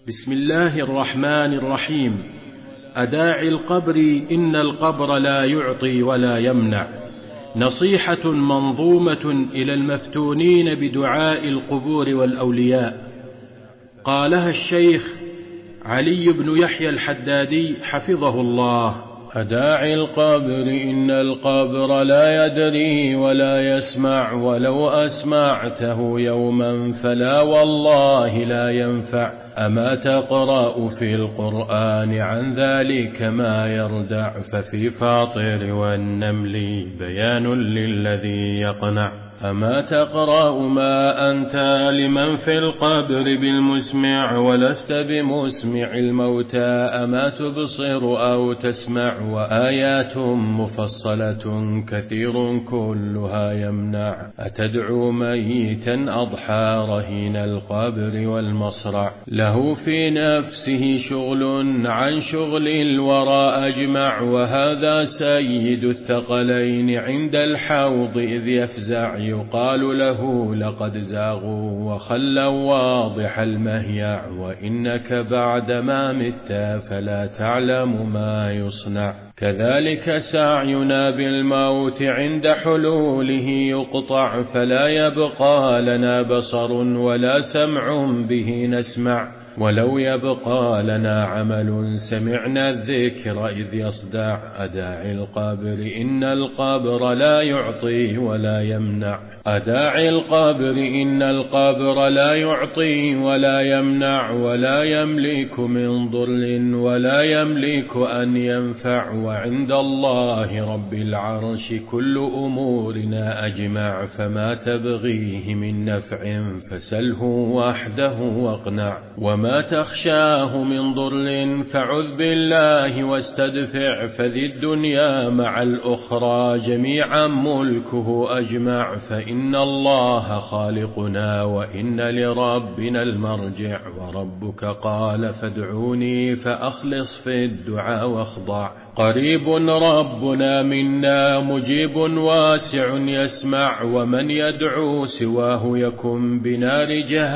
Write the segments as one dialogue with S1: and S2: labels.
S1: بسم الله الرحمن الرحيم. أداعي القبر إن القبر لا يعطي ولا يمنع. نصيحة منظومة إلى المفتونين بدعاء القبور والأولياء. قالها الشيخ علي بن يحيى الحدادي حفظه الله:
S2: أداعي القبر إن القبر لا يدري ولا يسمع، ولو أسمعته يوما فلا والله لا ينفع. أما تقرأ في القرآن عن ذلك ما يردع، ففي فاطر والنمل بيان للذي يقنع. أما تقرأ ما أنت لمن في القبر بالمسمع، ولست بمسمع الموتى. أما تبصر أو تسمع وآيات مفصلة كثير كلها يمنع. أتدعو ميتا أضحى رهين القبر والمصرع، له في نفسه شغل عن شغل الورى أجمع. وهذا سيد الثقلين عند الحوض إذ يفزع، يقال له لقد زاغوا وخلوا واضح المهيع. وإنك بعدما مت فلا تعلم ما يصنع. كذلك سعينا بالموت عند حلوله يقطع، فلا يبقى لنا بصر ولا سمع به نسمع. ولو يبقى لنا عمل سمعنا الذكر إذ يصدع. أداعي القبر إن القبر لا يعطي ولا يمنع. أداعي القبر إن القبر لا يعطي ولا يمنع، ولا يملك من ضر ولا يملك أن ينفع. وعند الله رب العرش كل أمورنا أجمع، فما تبغيه من نفع فسله وحده واقنع. وما تخشاه من ضر فعذ بالله واستدفع، فذي الدنيا مع الأخرى جميعا ملكه أجمع. فإن الله خالقنا وإن لربنا المرجع، وربك قال فادعوني فأخلص في الدعاء واخضع. قريب ربنا منا مجيب واسع يسمع، ومن يدعو سواه يكن بنار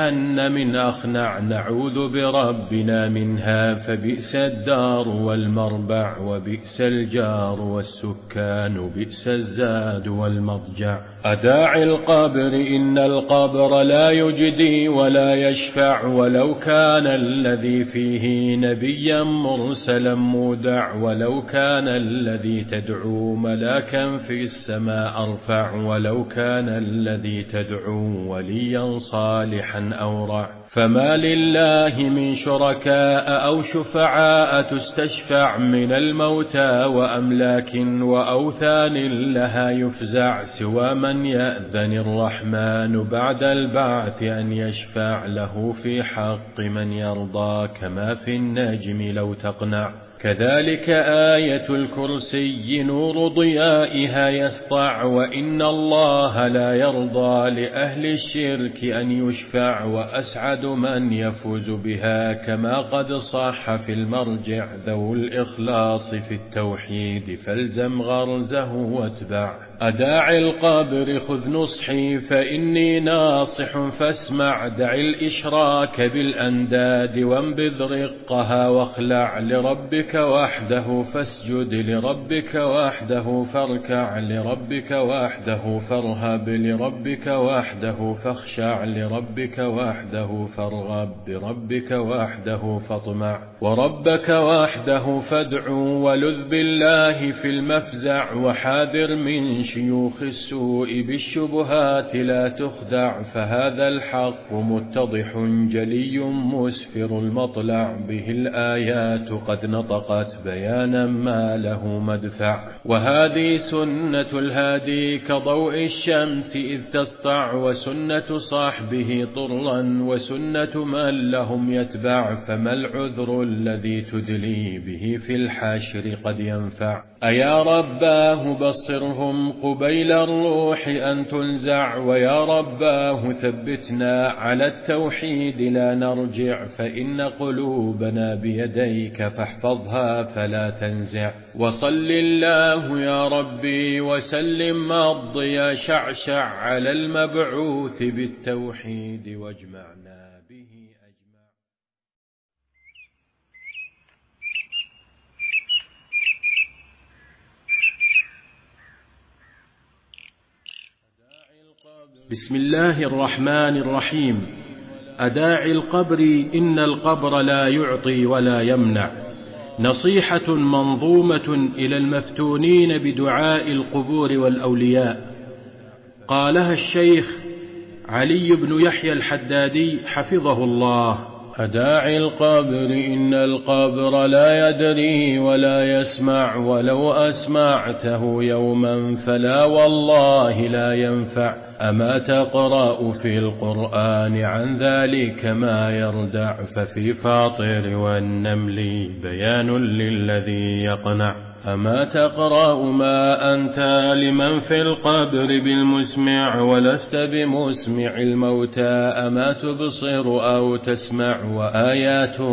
S2: جهنم أخنع. نعوذ بربنا منها فبئس الدار والمربع، وبئس الجار والسكان، بئس الزاد والمضجع. أداعي القبر إن القبر لا يجدي ولا يشفع، ولو كان الذي فيه نبيا مرسلا مودع. ولو كان الذي تدعو ملاكا في السماء أرفع، ولو كان الذي تدعو وليا صالحا أورع. فما لله من شركاء أو شفعاء تستشفع، من الموتى وأملاك وأوثان لها يفزع. سوى من يأذن الرحمن بعد البعث أن يشفع له في حق من يرضى، كما في النجم لو تقنع. كذلك آية الكرسي نور ضيائها يسطع، وإن الله لا يرضى لأهل الشرك أن يشفع. وأسعد من يفوز بها كما قد صح في المرجع، ذو الإخلاص في التوحيد فالزم غرزه واتبع. أداعي القبر خذ نصحي فإني ناصح فاسمع، دع الإشراك بالأنداد وانبذ رقها واخلع. لربك وحده فاسجد، لربك وحده فاركع، لربك وحده فارهب، لربك وحده فاخشع، لربك وحده فارغب، بربك وحده فاطمع. وربك وحده فادعو ولذ بالله في المفزع، وحاذر من شيوخ السوء بالشبهات لا تخدع. فهذا الحق متضح جلي مسفر المطلع، به الآيات قد نطقت بيانا ما له مدفع. وهذه سنة الهادي كضوء الشمس إذ تسطع، وسنة صحبه طرا وسنة من لهم يتبع. فما العذر الذي تدلي به في الحشر قد ينفع. أيا رباه بصرهم قبيل الروح أن تنزع، ويا رباه ثبتنا على التوحيد لا نرجع. فإن قلوبنا بيديك فاحفظها فلا تنزع. وصل الله يا ربي وسلم مضي يا شعشع، على المبعوث بالتوحيد واجمعنا به أجمع.
S1: بسم الله الرحمن الرحيم. أداعي القبر إن القبر لا يعطي ولا يمنع، نصيحة منظومة إلى المفتونين بدعاء القبور والأولياء. قالها الشيخ علي بن يحيى الحدادي حفظه الله:
S2: أداعي القبر إن القبر لا يدري ولا يسمع، ولو أسمعته يوما فلا والله لا ينفع. أما تقرأ في القرآن عن ذلك ما يردع، ففي فاطر والنمل بيان للذي يقنع. أما تقرأ ما أنت لمن في القبر بالمسمع، ولست بمسمع الموتى. أما تبصر أو تسمع، وآيات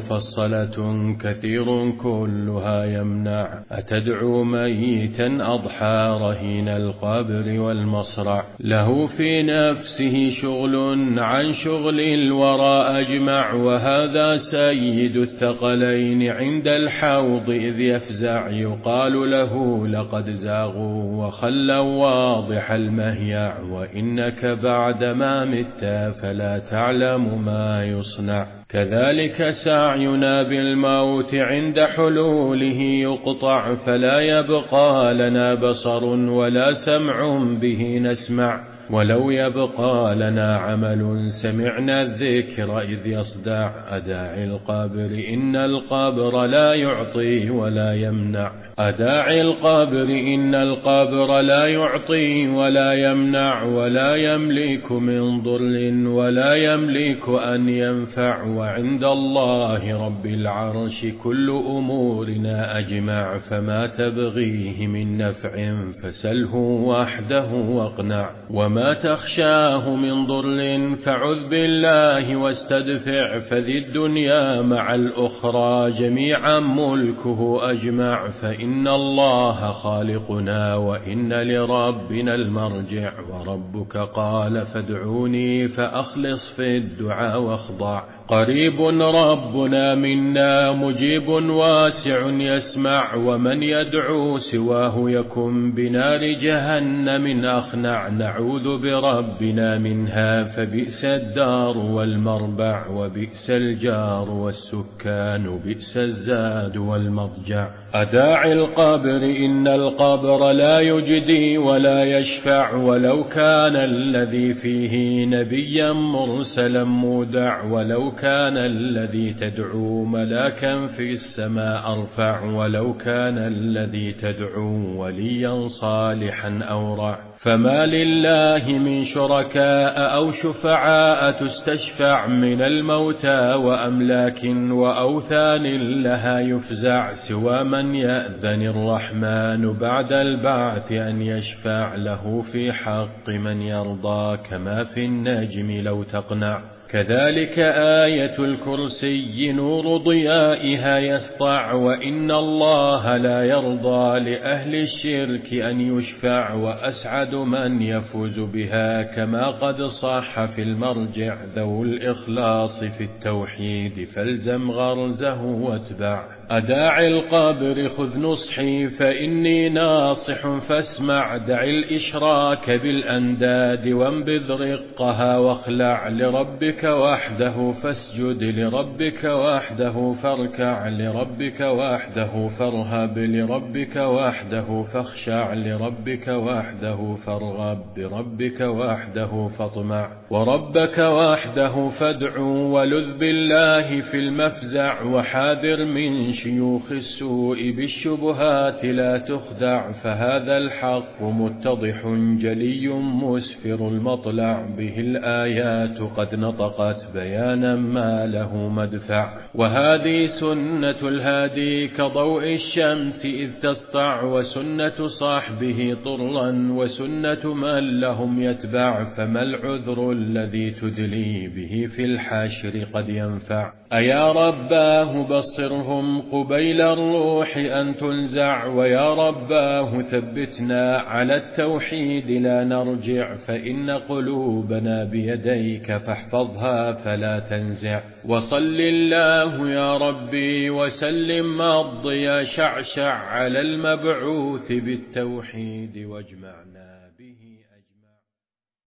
S2: مفصلة كثير كلها يمنع. أتدعو ميتا أضحى رهين القبر والمصرع، له في نفسه شغل عن شغل الورى أجمع. وهذا سيد الثقلين عند الحوض إذ يفزع، يقال له لقد زاغوا وخلوا واضح المهيع. وإنك بعدما مت فلا تعلم ما يصنع. كذلك سعينا بالموت عند حلوله يقطع، فلا يبقى لنا بصر ولا سمع به نسمع. ولو يبقى لنا عمل سمعنا الذكر إذ يصدع. أداعي القبر إن القبر لا يعطي ولا يمنع. أداعي القبر إن القبر لا يعطي ولا يمنع، ولا يملك من ضر ولا يملك أن ينفع. وعند الله رب العرش كل أمورنا أجمع، فما تبغيه من نفع فسله وحده واقنع. وما تخشاه من ضر فعذ بالله واستدفع، فذي الدنيا مع الأخرى جميعا ملكه أجمع. فإن الله خالقنا وإن لربنا المرجع، وربك قال فادعوني فأخلص في الدعاء واخضع. قريب ربنا منا مجيب واسع يسمع، ومن يدعو سواه يكن بنار جهنم أخنع. نعوذ بربنا منها فبئس الدار والمربع، وبئس الجار والسكان، بئس الزاد والمضجع. أداعي القبر إن القبر لا يجدي ولا يشفع، ولو كان الذي فيه نبيا مرسلا مودع. ولو كان الذي تدعو ملاكا في السماء أرفع، ولو كان الذي تدعو وليا صالحا أورع. فما لله من شركاء أو شفعاء تستشفع، من الموتى وأملاك وأوثان لها يفزع. سوى من يأذن الرحمن بعد البعث أن يشفع له في حق من يرضى، كما في النجم لو تقنع. كذلك آية الكرسي نور ضيائها يسطع، وإن الله لا يرضى لأهل الشرك أن يشفع. وأسعد من يفوز بها كما قد صح في المرجع، ذو الإخلاص في التوحيد فالزم غرزه واتبع. أداعي القبر خذ نصحي فإني ناصح فاسمع، دع الإشراك بالأنداد وانبذ رقها واخلع. لربك وحده فاسجد، لربك وحده فاركع، لربك وحده فارهب، لربك وحده فاخشع، لربك وحده فارغب، بربك وحده فاطمع. وربك وحده فادعو ولذ بالله في المفزع، وحاذر من شيوخ السوء بالشبهات لا تخدع. فهذا الحق متضح جلي مسفر المطلع، به الآيات قد نطقت بيانا ما له مدفع. وهذه سنة الهادي كضوء الشمس إذ تسطع، وسنة صاحبه طرا وسنة من لهم يتبع. فما العذر الذي تدلي به في الحشر قد ينفع. أيا رباه بصرهم قبيل الروح أن تنزع، ويا رباه ثبتنا على التوحيد لا نرجع. فإن قلوبنا بيديك فاحفظها فلا تنزع. وصل الله يا ربي وسلم مضي شعشع على المبعوث بالتوحيد واجمعنا به.